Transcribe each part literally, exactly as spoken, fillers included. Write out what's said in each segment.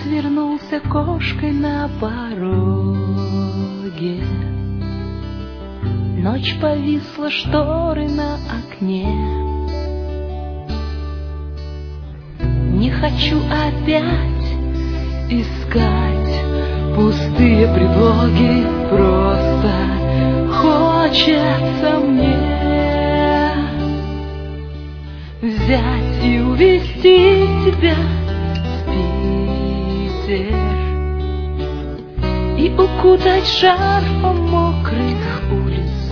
свернулся кошкой на пороге. Ночь повисла, шторы на окне. Не хочу опять искать пустые предлоги, просто хочется мне взять и увезти тебя в Питер и укутать шарфом мокрых улиц,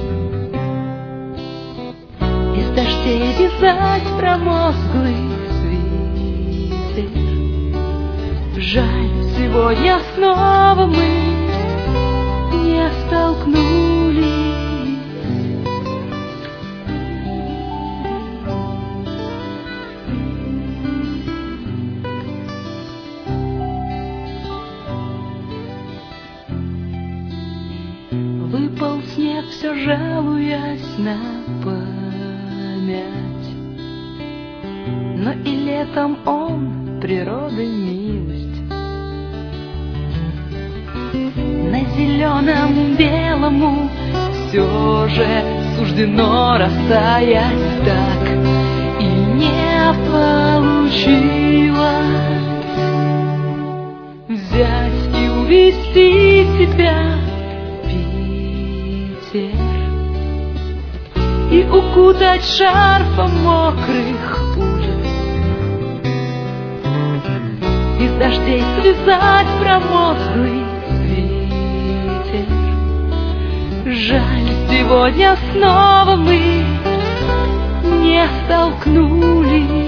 из дождей вязать промозглый свитер. Жаль, сегодня снова мы не столкнулись. Выпал снег, все жалуясь на память, но и летом он природы милость. На зеленом белому все же суждено растаять, так и не получилось взять и увезти тебя в Питер и укутать шарфом мокрых улиц, из дождей связать промозглый свитер. Жаль, сегодня снова мы не столкнулись.